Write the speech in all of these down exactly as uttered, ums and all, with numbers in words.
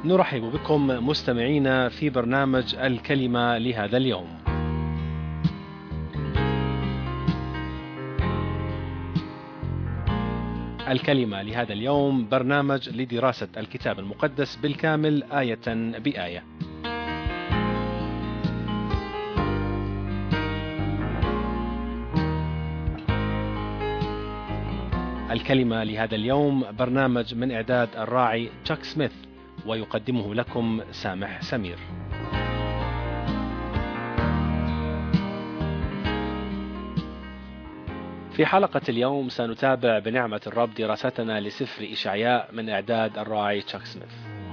نرحب بكم مستمعينا في برنامج الكلمة لهذا اليوم. الكلمة لهذا اليوم برنامج لدراسة الكتاب المقدس بالكامل آية بآية. الكلمة لهذا اليوم برنامج من إعداد الراعي تشاك سميث، ويقدمه لكم سامح سمير. في حلقة اليوم سنتابع بنعمة الرب دراستنا لسفر إشعياء من إعداد الراعي تشاك سميث.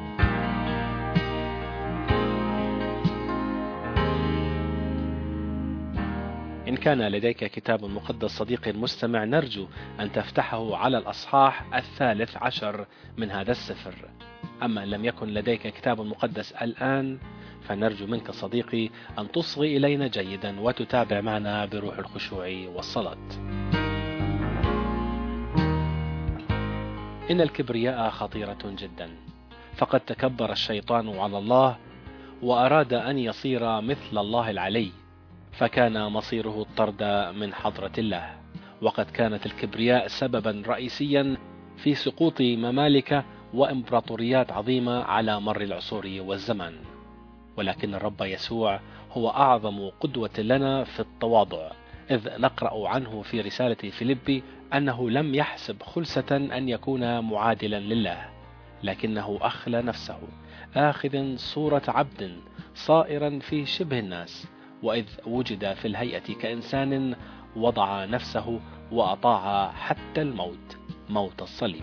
إن كان لديك كتاب مقدس صديقي المستمع، نرجو أن تفتحه على الأصحاح الثالث عشر من هذا السفر. أما إن لم يكن لديك كتاب مقدس الآن، فنرجو منك صديقي أن تصغي إلينا جيدا وتتابع معنا بروح الخشوع والصلاة. إن الكبرياء خطيرة جدا، فقد تكبر الشيطان على الله وأراد أن يصير مثل الله العلي، فكان مصيره الطرد من حضرة الله. وقد كانت الكبرياء سببا رئيسيا في سقوط ممالك وإمبراطوريات عظيمة على مر العصور والزمان. ولكن الرب يسوع هو أعظم قدوة لنا في التواضع، إذ نقرأ عنه في رسالة فيليبي أنه لم يحسب خلسة أن يكون معادلا لله، لكنه أخلى نفسه، آخذ صورة عبد، صائرا في شبه الناس، وإذ وجد في الهيئة كإنسان وضع نفسه وأطاع حتى الموت، موت الصليب.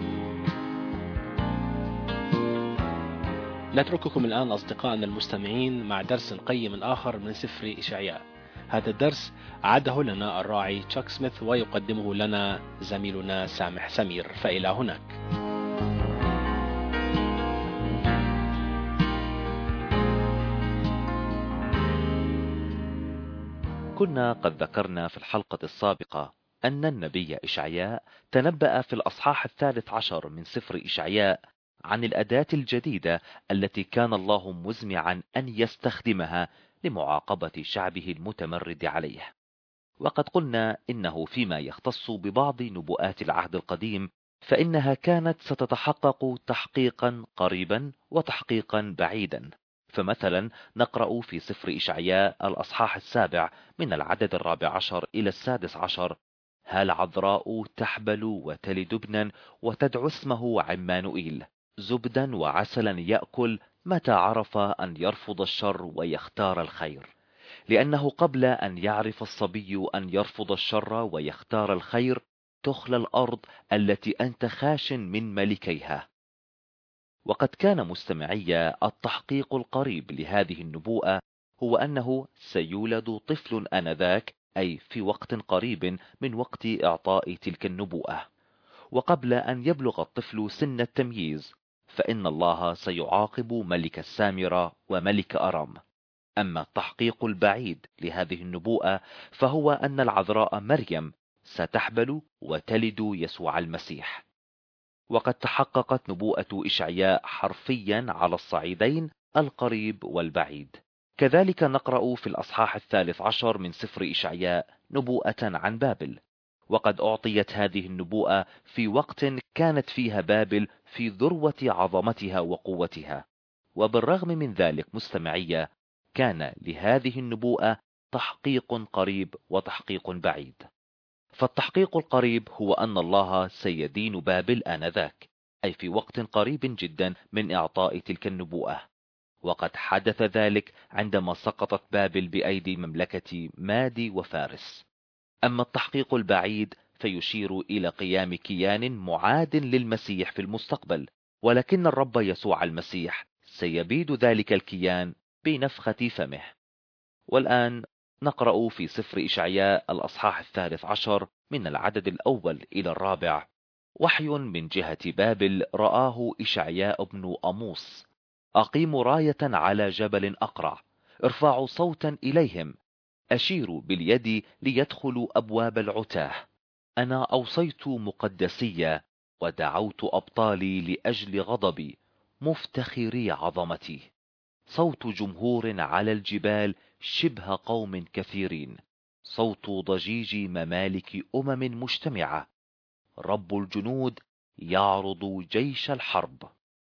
نترككم الآن أصدقائنا المستمعين مع درس قيم آخر من سفر إشعياء. هذا الدرس عده لنا الراعي تشاك سميث، ويقدمه لنا زميلنا سامح سمير. فإلى هناك. كنا قد ذكرنا في الحلقة السابقة أن النبي إشعياء تنبأ في الأصحاح الثالث عشر من سفر إشعياء عن الأداة الجديدة التي كان الله مزمعا أن يستخدمها لمعاقبة شعبه المتمرد عليه. وقد قلنا إنه فيما يختص ببعض نبوءات العهد القديم فإنها كانت ستتحقق تحقيقا قريبا وتحقيقا بعيدا. فمثلا نقرأ في سفر إشعياء الأصحاح السابع من العدد الرابع عشر إلى السادس عشر: هل عذراء تحبل وتلد ابنا وتدعو اسمه عمانوئيل، زبدا وعسلا يأكل، متى عرف أن يرفض الشر ويختار الخير. لأنه قبل أن يعرف الصبي أن يرفض الشر ويختار الخير تخلى الأرض التي أنت خاش من ملكيها. وقد كان مستمعي التحقيق القريب لهذه النبوءة هو أنه سيولد طفل آنذاك، أي في وقت قريب من وقت إعطاء تلك النبوءة. وقبل أن يبلغ الطفل سن التمييز فإن الله سيعاقب ملك السامرة وملك أرام. أما التحقيق البعيد لهذه النبوءة فهو أن العذراء مريم ستحبل وتلد يسوع المسيح. وقد تحققت نبوءة إشعياء حرفيا على الصعيدين القريب والبعيد. كذلك نقرأ في الأصحاح الثالث عشر من سفر إشعياء نبوءة عن بابل، وقد أعطيت هذه النبوءة في وقت كانت فيها بابل في ذروة عظمتها وقوتها. وبالرغم من ذلك مستمعية، كان لهذه النبوءة تحقيق قريب وتحقيق بعيد. فالتحقيق القريب هو أن الله سيدين بابل آنذاك، أي في وقت قريب جدا من إعطاء تلك النبوءة. وقد حدث ذلك عندما سقطت بابل بأيدي مملكة مادي وفارس. أما التحقيق البعيد فيشير إلى قيام كيان معاد للمسيح في المستقبل، ولكن الرب يسوع المسيح سيبيد ذلك الكيان بنفخة فمه. والآن نقرأ في سفر إشعياء الأصحاح الثالث عشر من العدد الأول إلى الرابع: وحي من جهة بابل رآه إشعياء بن أموس: أقيموا راية على جبل أقرع، ارفعوا صوتا إليهم، أشيروا باليد ليدخلوا أبواب العتاه. أنا أوصيت مقدسية ودعوت أبطالي لأجل غضبي، مفتخري عظمتي، صوت جمهور على الجبال شبه قوم كثيرين، صوت ضجيج ممالك أمم مجتمعة، رب الجنود يعرض جيش الحرب.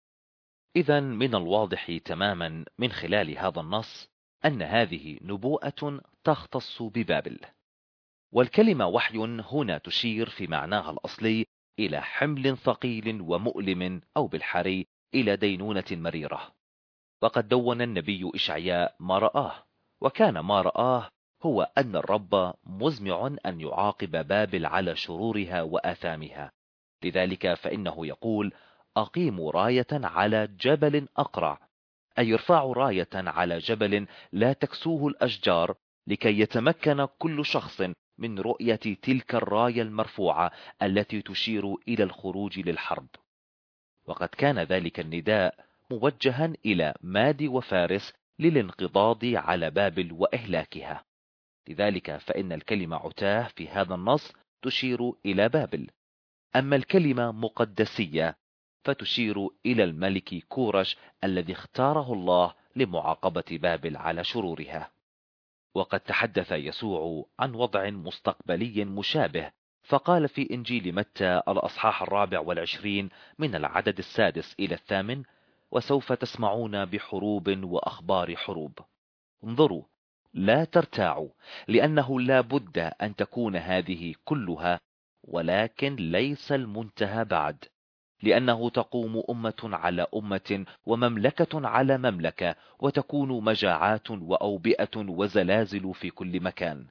إذن من الواضح تماما من خلال هذا النص أن هذه نبوءة تختص ببابل، والكلمة وحي هنا تشير في معناها الأصلي إلى حمل ثقيل ومؤلم، أو بالحري إلى دينونة مريرة. وقد دون النبي إشعياء ما رآه، وكان ما رآه هو أن الرب مزمع أن يعاقب بابل على شرورها وآثامها. لذلك فإنه يقول: أقيموا راية على جبل أقرع، أي يرفعوا راية على جبل لا تكسوه الأشجار، لكي يتمكن كل شخص من رؤية تلك الراية المرفوعة التي تشير إلى الخروج للحرب. وقد كان ذلك النداء موجها إلى ماد وفارس للانقضاض على بابل وإهلاكها. لذلك فإن الكلمة عتاه في هذا النص تشير إلى بابل، أما الكلمة مقدسية فتشير إلى الملك كورش الذي اختاره الله لمعاقبة بابل على شرورها. وقد تحدث يسوع عن وضع مستقبلي مشابه، فقال في إنجيل متى الأصحاح الرابع والعشرين من العدد السادس إلى الثامن: وسوف تسمعون بحروب وأخبار حروب. انظروا، لا ترتاعوا، لأنه لا بد أن تكون هذه كلها، ولكن ليس المنتهى بعد، لأنه تقوم أمة على أمة ومملكة على مملكة، وتكون مجاعات وأوبئة وزلازل في كل مكان،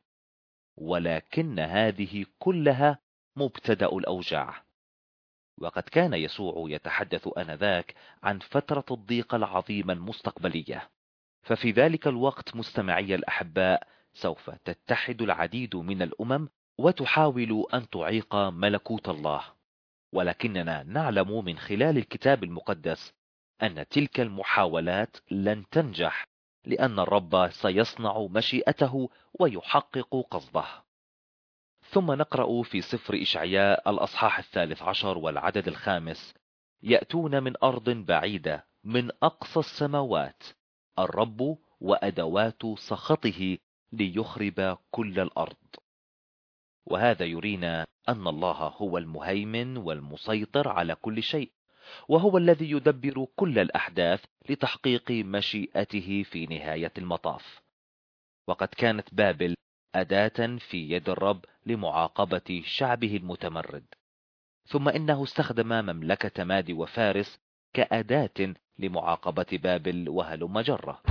ولكن هذه كلها مبتدأ الأوجاع. وقد كان يسوع يتحدث آنذاك عن فترة الضيق العظيمة المستقبلية، ففي ذلك الوقت مستمعي الأحباء سوف تتحد العديد من الأمم وتحاول أن تعيق ملكوت الله، ولكننا نعلم من خلال الكتاب المقدس أن تلك المحاولات لن تنجح، لأن الرب سيصنع مشيئته ويحقق قصده. ثم نقرأ في سفر إشعياء الأصحاح الثالث عشر والعدد الخامس: يأتون من أرض بعيدة من أقصى السماوات، الرب وأدوات سخطه ليخرب كل الأرض. وهذا يرينا أن الله هو المهيمن والمسيطر على كل شيء، وهو الذي يدبر كل الأحداث لتحقيق مشيئته في نهاية المطاف. وقد كانت بابل أداة في يد الرب لمعاقبة شعبه المتمرد، ثم إنه استخدم مملكة ماد وفارس كأداة لمعاقبة بابل وهلم جرة.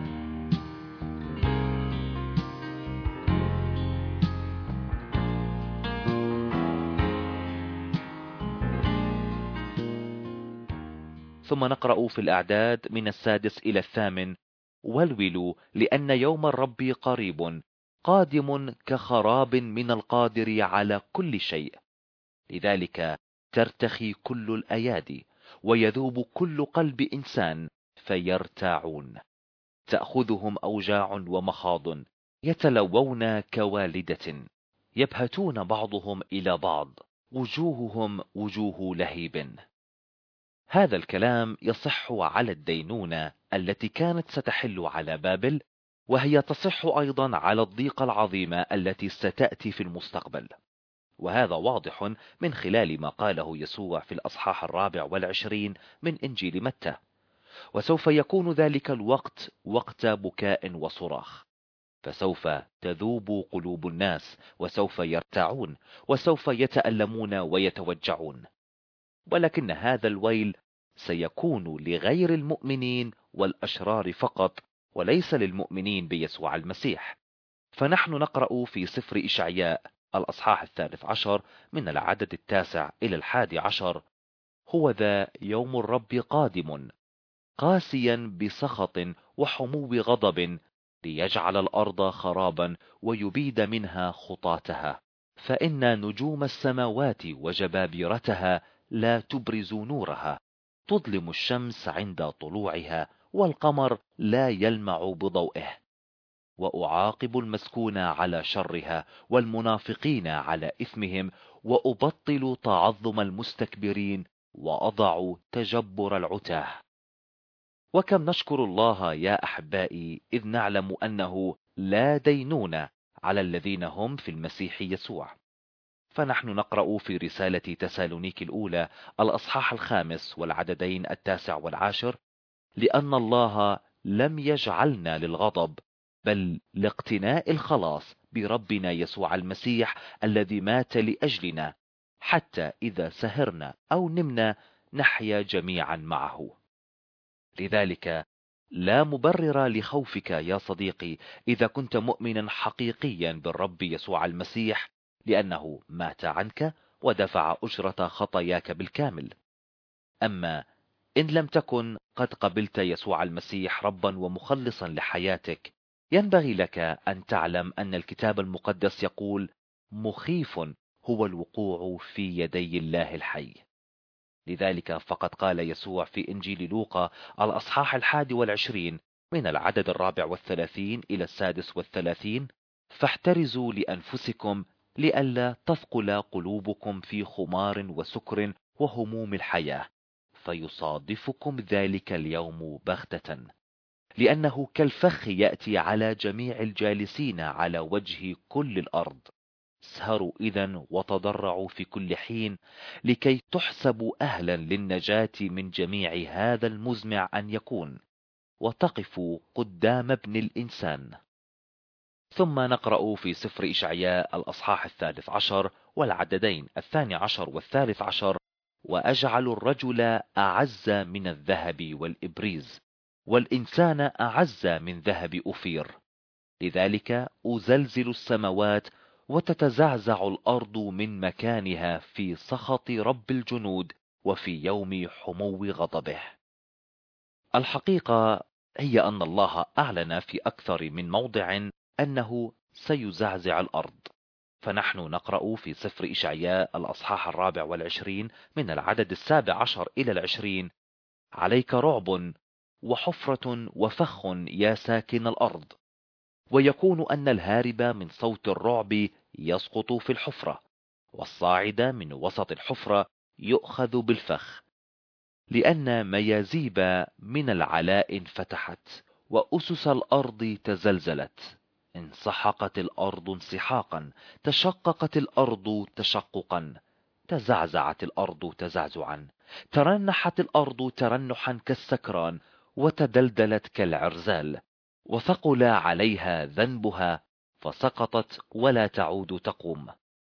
ثم نقرأ في الأعداد من السادس إلى الثامن: والولوا لأن يوم الرب قريب، قادم كخراب من القادر على كل شيء. لذلك ترتخي كل الأيادي، ويذوب كل قلب إنسان، فيرتاعون. تأخذهم أوجاع ومخاض، يتلوون كوالدة، يبهتون بعضهم إلى بعض، وجوههم وجوه لهيب. هذا الكلام يصح على الدينونة التي كانت ستحل على بابل، وهي تصح أيضا على الضيقة العظيمة التي ستأتي في المستقبل. وهذا واضح من خلال ما قاله يسوع في الأصحاح الرابع والعشرين من إنجيل متى: وسوف يكون ذلك الوقت وقت بكاء وصراخ، فسوف تذوب قلوب الناس، وسوف يرتاعون، وسوف يتألمون ويتوجعون. ولكن هذا الويل سيكون لغير المؤمنين والأشرار فقط، وليس للمؤمنين بيسوع المسيح. فنحن نقرأ في سفر إشعياء الأصحاح الثالث عشر من العدد التاسع إلى الحادي عشر: هو ذا يوم الرب قادم، قاسيا بسخط وحمو غضب، ليجعل الأرض خرابا ويبيد منها خطاتها، فإن نجوم السماوات وجبابرتها لا تبرز نورها، تظلم الشمس عند طلوعها، والقمر لا يلمع بضوئه. وأعاقب المسكون على شرها، والمنافقين على إثمهم، وأبطل تعظم المستكبرين، وأضع تجبر العتاه. وكم نشكر الله يا أحبائي إذ نعلم أنه لا دينون على الذين هم في المسيح يسوع. فنحن نقرأ في رسالة تسالونيك الأولى الأصحاح الخامس والعددين التاسع والعاشر: لأن الله لم يجعلنا للغضب بل لاقتناء الخلاص بربنا يسوع المسيح الذي مات لأجلنا، حتى إذا سهرنا أو نمنا نحيا جميعا معه. لذلك لا مبرر لخوفك يا صديقي إذا كنت مؤمنا حقيقيا بالرب يسوع المسيح، لأنه مات عنك ودفع أجرة خطاياك بالكامل. أما إن لم تكن قد قبلت يسوع المسيح ربا ومخلصا لحياتك، ينبغي لك أن تعلم أن الكتاب المقدس يقول: مخيف هو الوقوع في يدي الله الحي. لذلك فقد قال يسوع في إنجيل لوقا الأصحاح الحادي والعشرين من العدد الرابع والثلاثين إلى السادس والثلاثين: فاحترزوا لأنفسكم لئلا تثقل قلوبكم في خمار وسكر وهموم الحياة، فيصادفكم ذلك اليوم بغتة، لأنه كالفخ يأتي على جميع الجالسين على وجه كل الأرض. اسهروا إذن وتضرعوا في كل حين لكي تحسبوا أهلا للنجاة من جميع هذا المزمع أن يكون، وتقفوا قدام ابن الإنسان. ثم نقرأ في سفر إشعياء الأصحاح الثالث عشر والعددين الثاني عشر والثالث عشر: وأجعل الرجل أعز من الذهب والإبريز، والإنسان أعز من ذهب أفير. لذلك أزلزل السماوات وتتزعزع الأرض من مكانها في سخط رب الجنود وفي يوم حمو غضبه. الحقيقة هي أن الله أعلن في أكثر من موضع أنه سيزعزع الأرض. فنحن نقرأ في سفر إشعياء الأصحاح الرابع والعشرين من العدد السابع عشر إلى العشرين: عليك رعب وحفرة وفخ يا ساكن الأرض، ويكون أن الهارب من صوت الرعب يسقط في الحفرة، والصاعد من وسط الحفرة يؤخذ بالفخ، لأن ميازيب من العلاء انفتحت وأسس الأرض تزلزلت. انسحقت الأرض انسحاقا، تشققت الأرض تشققا، تزعزعت الأرض تزعزعا، ترنحت الأرض ترنحا كالسكران، وتدلدلت كالعرزال، وثقل عليها ذنبها فسقطت ولا تعود تقوم.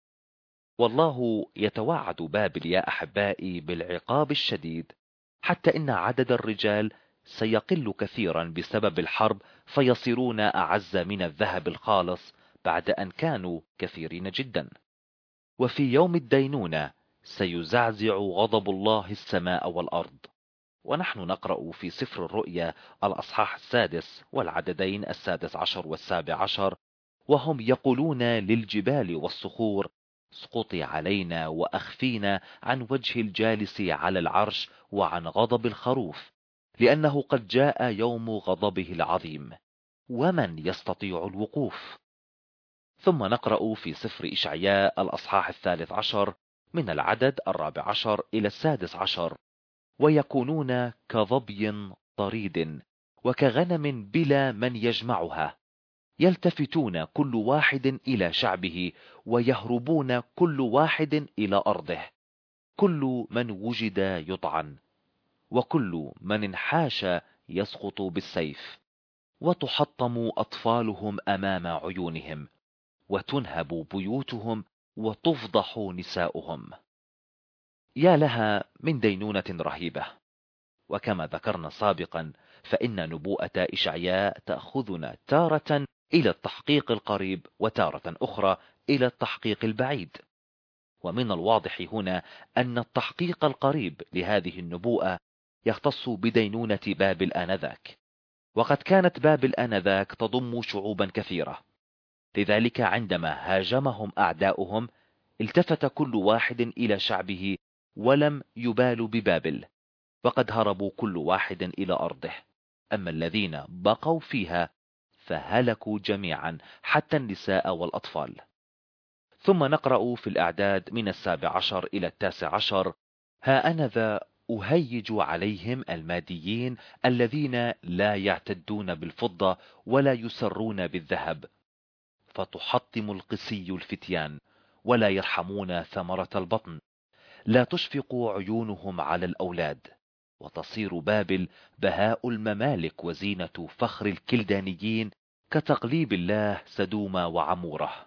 والله يتوعد بابل يا أحبائي بالعقاب الشديد، حتى إن عدد الرجال سيقل كثيرا بسبب الحرب، فيصيرون أعز من الذهب الخالص بعد أن كانوا كثيرين جدا. وفي يوم الدينونة سيزعزع غضب الله السماء والأرض. ونحن نقرأ في سفر الرؤيا الأصحاح السادس والعددين السادس عشر والسابع عشر: وهم يقولون للجبال والصخور: اسقطي علينا وأخفينا عن وجه الجالس على العرش وعن غضب الخروف، لأنه قد جاء يوم غضبه العظيم، ومن يستطيع الوقوف؟ ثم نقرأ في سفر إشعياء الأصحاح الثالث عشر من العدد الرابع عشر إلى السادس عشر: ويكونون كظبي طريد وكغنم بلا من يجمعها، يلتفتون كل واحد إلى شعبه، ويهربون كل واحد إلى أرضه، كل من وجد يطعن، وكل من انحاش يسقط بالسيف، وتحطم أطفالهم أمام عيونهم، وتنهب بيوتهم، وتفضح نساؤهم. يا لها من دينونة رهيبة. وكما ذكرنا سابقا فإن نبوءة إشعياء تأخذنا تارة إلى التحقيق القريب وتارة أخرى إلى التحقيق البعيد. ومن الواضح هنا أن التحقيق القريب لهذه النبوءة يختص بدينونة بابل آنذاك، وقد كانت بابل آنذاك تضم شعوبا كثيرة. لذلك عندما هاجمهم أعداؤهم التفت كل واحد إلى شعبه ولم يبالوا ببابل، وقد هربوا كل واحد إلى أرضه. أما الذين بقوا فيها فهلكوا جميعا حتى النساء والأطفال. ثم نقرأ في الأعداد من السابع عشر إلى التاسع عشر: ها أنا ذا أهيج عليهم الماديين الذين لا يعتدون بالفضة ولا يسرون بالذهب، فتحطم القسي الفتيان ولا يرحمون ثمرة البطن، لا تشفق عيونهم على الأولاد، وتصير بابل بهاء الممالك وزينة فخر الكلدانيين كتقليب الله سدوم وعموره.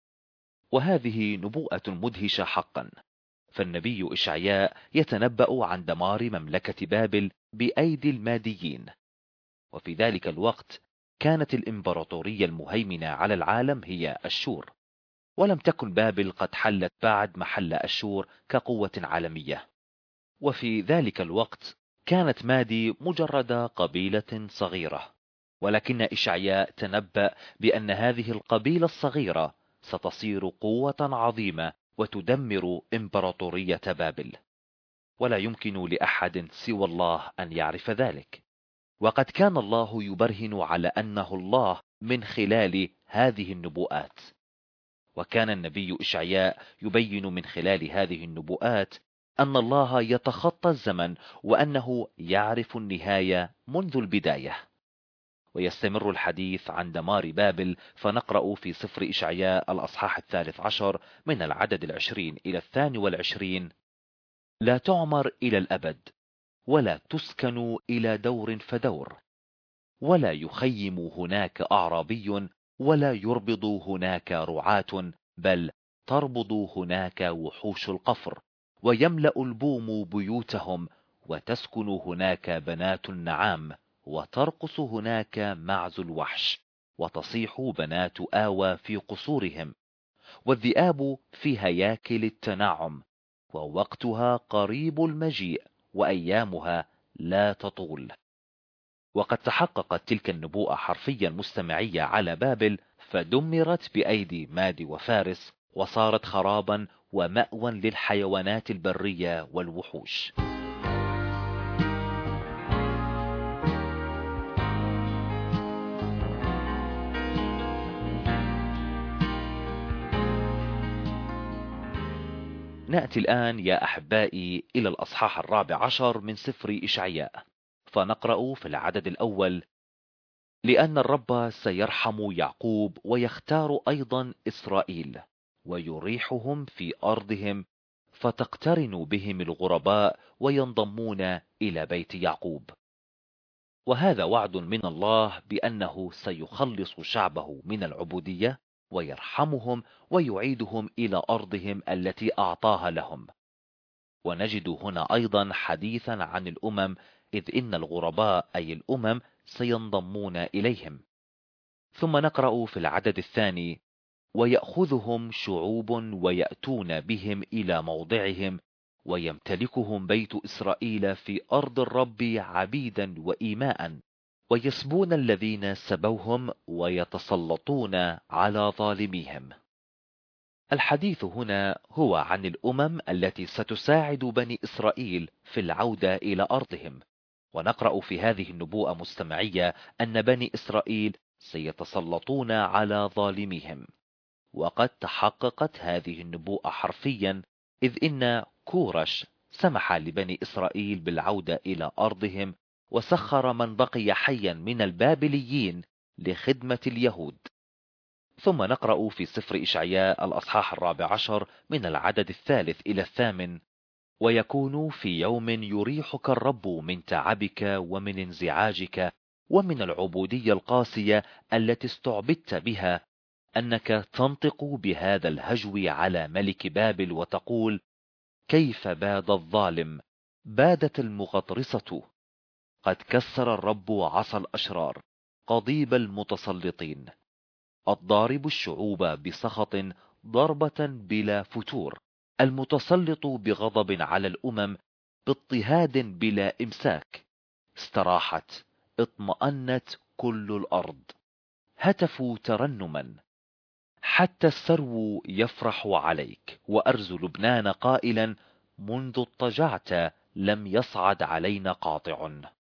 وهذه نبوءة مدهشة حقا، فالنبي إشعياء يتنبأ عن دمار مملكة بابل بأيدي الماديين. وفي ذلك الوقت كانت الإمبراطورية المهيمنة على العالم هي أشور، ولم تكن بابل قد حلت بعد محل أشور كقوة عالمية. وفي ذلك الوقت كانت مادي مجرد قبيلة صغيرة، ولكن إشعياء تنبأ بأن هذه القبيلة الصغيرة ستصير قوة عظيمة وتدمر إمبراطورية بابل، ولا يمكن لأحد سوى الله أن يعرف ذلك. وقد كان الله يبرهن على أنه الله من خلال هذه النبوءات، وكان النبي إشعياء يبين من خلال هذه النبوءات أن الله يتخطى الزمن وأنه يعرف النهاية منذ البداية. ويستمر الحديث عن دمار بابل، فنقرأ في سفر إشعياء الأصحاح الثالث عشر من العدد العشرين إلى الثاني والعشرين: لا تعمر إلى الأبد، ولا تسكن إلى دور فدور، ولا يخيم هناك أعرابي، ولا يربض هناك رعاة، بل تربض هناك وحوش القفر، ويملأ البوم بيوتهم، وتسكن هناك بنات النعام، وترقص هناك معز الوحش، وتصيح بنات آوى في قصورهم، والذئاب في هياكل التنعم، ووقتها قريب المجيء، وأيامها لا تطول. وقد تحققت تلك النبوءة حرفيا مستمعية على بابل، فدمرت بأيدي ماد وفارس، وصارت خرابا ومأوى للحيوانات البرية والوحوش. نأتي الآن يا أحبائي إلى الأصحاح الرابع عشر من سفر إشعياء، فنقرأ في العدد الأول: لأن الرب سيرحم يعقوب ويختار أيضا إسرائيل، ويريحهم في أرضهم، فتقترن بهم الغرباء وينضمون إلى بيت يعقوب. وهذا وعد من الله بأنه سيخلص شعبه من العبودية، ويرحمهم ويعيدهم إلى أرضهم التي أعطاها لهم. ونجد هنا أيضا حديثا عن الأمم، إذ إن الغرباء أي الأمم سينضمون إليهم. ثم نقرأ في العدد الثاني: ويأخذهم شعوب ويأتون بهم إلى موضعهم، ويمتلكهم بيت إسرائيل في أرض الرب عبيدا وإيماء، ويسبون الذين سبوهم ويتسلطون على ظالميهم. الحديث هنا هو عن الأمم التي ستساعد بني إسرائيل في العودة إلى أرضهم. ونقرأ في هذه النبوءة مستمعية أن بني إسرائيل سيتسلطون على ظالميهم. وقد تحققت هذه النبوءة حرفيا، إذ إن كورش سمح لبني إسرائيل بالعودة إلى أرضهم، وسخر من بقي حيا من البابليين لخدمة اليهود. ثم نقرأ في سفر إشعياء الأصحاح الرابع عشر من العدد الثالث إلى الثامن: ويكون في يوم يريحك الرب من تعبك ومن انزعاجك ومن العبودية القاسية التي استعبدت بها، أنك تنطق بهذا الهجو على ملك بابل وتقول: كيف باد الظالم، بادت المغطرسة، قد كسر الرب عصا الأشرار، قضيب المتسلطين، الضارب الشعوب بسخط ضربة بلا فتور، المتسلط بغضب على الأمم، باضطهاد بلا إمساك. استراحت، اطمأنت كل الأرض، هتفوا ترنما، حتى السرو يفرح عليك، وأرز لبنان قائلا: منذ اضطجعت لم يصعد علينا قاطع.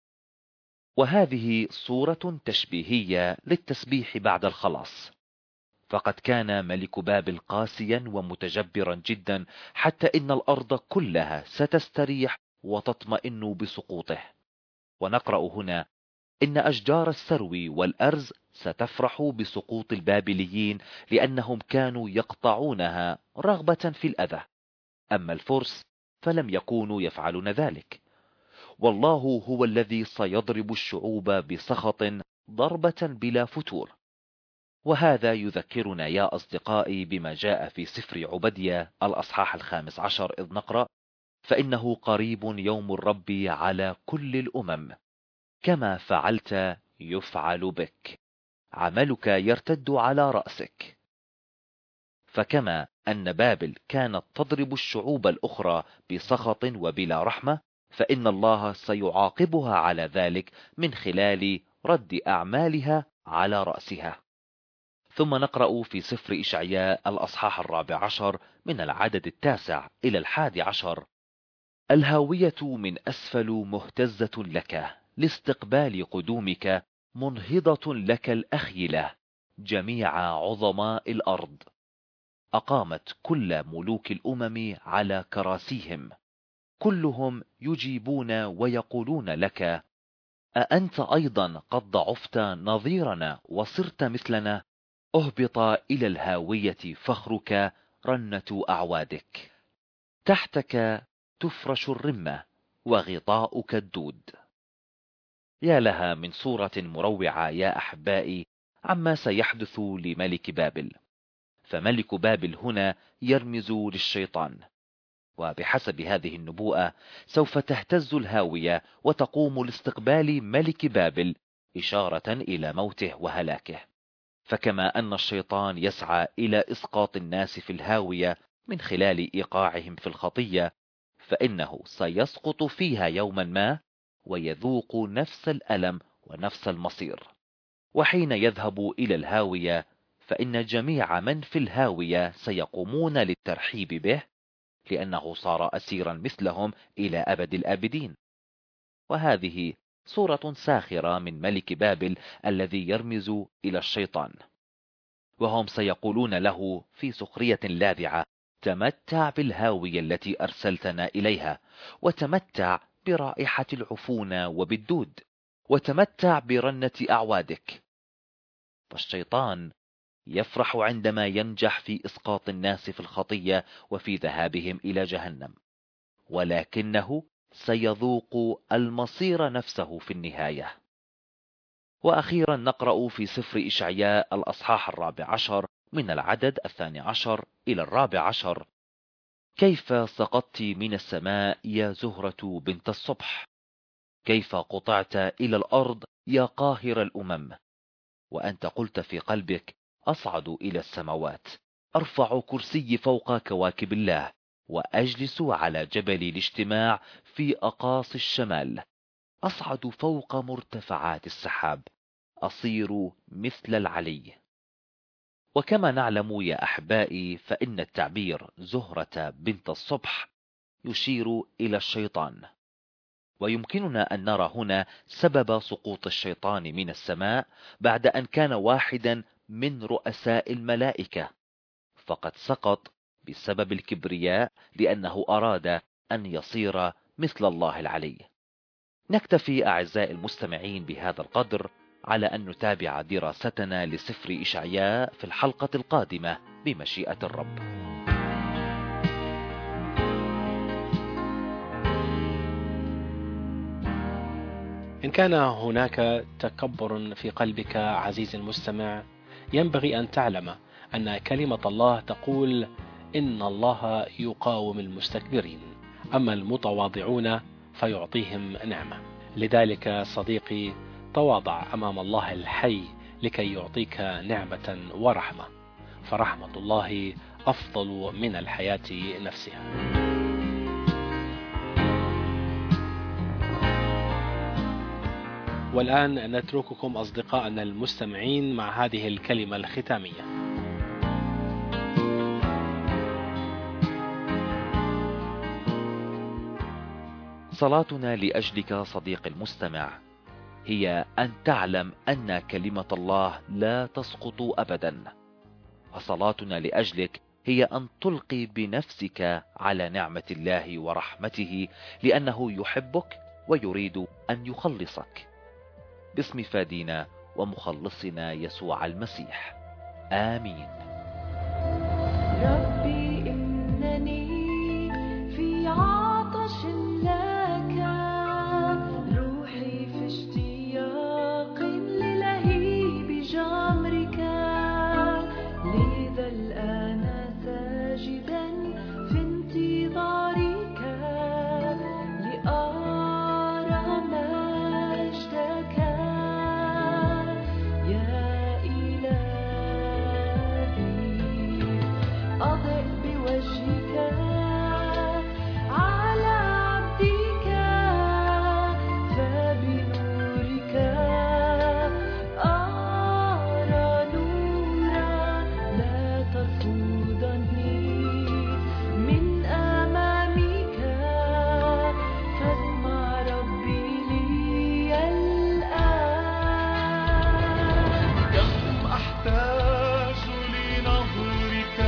وهذه صورة تشبيهية للتسبيح بعد الخلاص، فقد كان ملك بابل قاسيا ومتجبرا جدا، حتى إن الأرض كلها ستستريح وتطمئن بسقوطه. ونقرأ هنا: إن أشجار السرو والأرز ستفرح بسقوط البابليين، لأنهم كانوا يقطعونها رغبة في الأذى، أما الفرس فلم يكونوا يفعلون ذلك. والله هو الذي سيضرب الشعوب بسخط ضربة بلا فتور. وهذا يذكرنا يا أصدقائي بما جاء في سفر عبدية الأصحاح الخامس عشر، إذ نقرأ: فإنه قريب يوم الرب على كل الأمم، كما فعلت يفعل بك، عملك يرتد على رأسك. فكما أن بابل كانت تضرب الشعوب الأخرى بسخط وبلا رحمة، فإن الله سيعاقبها على ذلك من خلال رد أعمالها على رأسها. ثم نقرأ في سفر إشعياء الأصحاح الرابع عشر من العدد التاسع إلى الحادي عشر: الهاوية من أسفل مهتزة لك لاستقبال قدومك، منهضة لك الأخيلة، جميع عظماء الأرض. أقامت كل ملوك الأمم على كراسيهم، كلهم يجيبون ويقولون لك: أأنت أيضا قد ضعفت نظيرنا وصرت مثلنا؟ أهبط إلى الهاوية فخرك، رنة أعوادك، تحتك تفرش الرمة وغطاؤك الدود. يا لها من صورة مروعة يا أحبائي عما سيحدث لملك بابل. فملك بابل هنا يرمز للشيطان، وبحسب هذه النبوءة سوف تهتز الهاوية وتقوم لاستقبال ملك بابل، إشارة إلى موته وهلاكه. فكما أن الشيطان يسعى إلى إسقاط الناس في الهاوية من خلال إيقاعهم في الخطية، فإنه سيسقط فيها يوما ما ويذوق نفس الألم ونفس المصير. وحين يذهب إلى الهاوية فإن جميع من في الهاوية سيقومون للترحيب به، لأنه صار أسيرا مثلهم إلى أبد الآبدين. وهذه صورة ساخرة من ملك بابل الذي يرمز إلى الشيطان. وهم سيقولون له في سخرية لاذعة: تمتع بالهاوية التي أرسلتنا إليها، وتمتع برائحة العفونة وبالدود، وتمتع برنة أعوادك. فالشيطان يفرح عندما ينجح في إسقاط الناس في الخطية وفي ذهابهم إلى جهنم، ولكنه سيذوق المصير نفسه في النهاية. وأخيرا نقرأ في سفر إشعياء الأصحاح الرابع عشر من العدد الثاني عشر إلى الرابع عشر: كيف سقطت من السماء يا زهرة بنت الصبح؟ كيف قطعت إلى الأرض يا قاهر الأمم؟ وأنت قلت في قلبك: أصعد إلى السماوات، أرفع كرسي فوق كواكب الله، وأجلس على جبل الاجتماع في أقاصي الشمال، أصعد فوق مرتفعات السحاب، أصير مثل العلي. وكما نعلم يا أحبائي فإن التعبير زهرة بنت الصبح يشير إلى الشيطان، ويمكننا أن نرى هنا سبب سقوط الشيطان من السماء بعد أن كان واحدا من رؤساء الملائكة، فقد سقط بسبب الكبرياء لأنه أراد أن يصير مثل الله العلي. نكتفي أعزائي المستمعين بهذا القدر على أن نتابع دراستنا لسفر إشعياء في الحلقة القادمة بمشيئة الرب. إن كان هناك تكبر في قلبك عزيزي المستمع، ينبغي أن تعلم أن كلمة الله تقول: إن الله يقاوم المستكبرين، أما المتواضعون فيعطيهم نعمة. لذلك صديقي، تواضع أمام الله الحي لكي يعطيك نعمة ورحمة، فرحمة الله أفضل من الحياة نفسها. والآن نترككم أصدقائنا المستمعين مع هذه الكلمة الختامية. صلاتنا لأجلك صديق المستمع هي أن تعلم أن كلمة الله لا تسقط أبدا، وصلاتنا لأجلك هي أن تلقي بنفسك على نعمة الله ورحمته، لأنه يحبك ويريد أن يخلصك. باسم فادينا ومخلصنا يسوع المسيح، آمين. ربي إنني في عطش لك، روحي في اشتياق للهيب جمرك، لذا الآن ساجدا في انتظارك، لأرى مجدك يا إلهي. أضئ بوجهك على عبدك، فبنورك أرى نورا، لا ترفضني من أمامك، فاسمع ربي لي الآن. كم أحتاج لنظرك،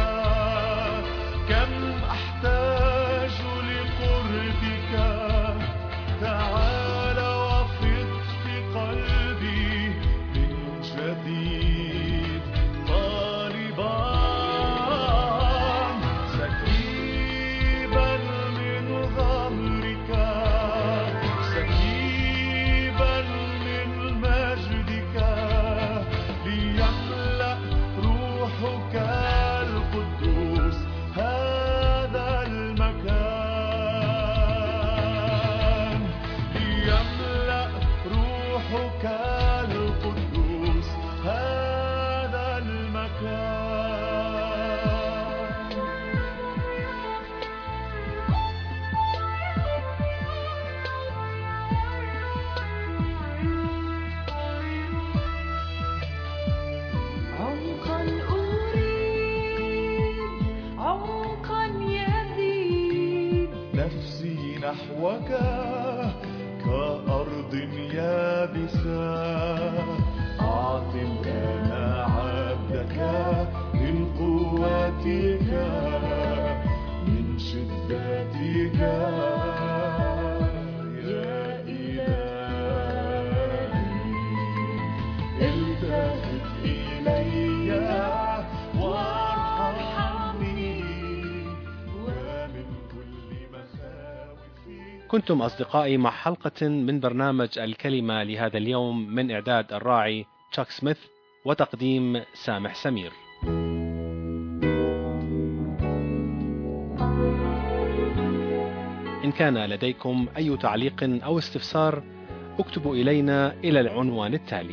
كم أحتاج لقربك، تعال وفض في قلبي من جديد، طالبا سكيبا من ظهرك، سكيبا من مجدك، ليملأ روحك القدوس هذا المكان، ليملأ روحك القدوس هذا المكان. عمقا أريد، عمقا يزيد، نفسي نحوك كأرض يابسة، أعط الآن عبدك من قوتك، من شدتك يا إلهي. التفت إلي وارحمني، ومن كل مخاوفي. كنتم أصدقائي مع حلقة من برنامج الكلمة لهذا اليوم، من إعداد الراعي تشاك سميث وتقديم سامح سمير. إن كان لديكم أي تعليق أو استفسار، اكتبوا إلينا إلى العنوان التالي: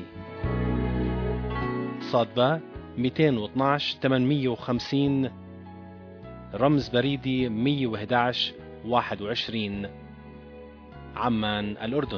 صادبة مئتين واثناشر ثمانمئة وخمسين، رمز بريدي مئة وأحد عشر واحد وعشرين، عمان الأردن.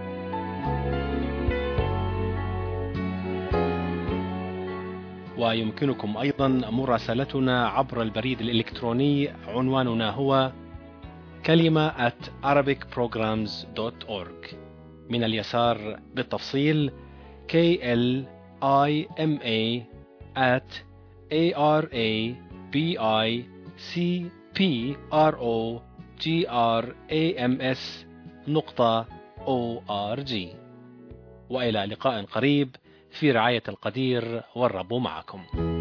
ويمكنكم أيضا مراسلتنا عبر البريد الإلكتروني، عنواننا هو كلمة at arabic programs dot org. من اليسار بالتفصيل K L I M A at A R A B I C P R O G R A M S نقطة O R G. وإلى لقاء قريب في رعاية القدير، والرب معكم.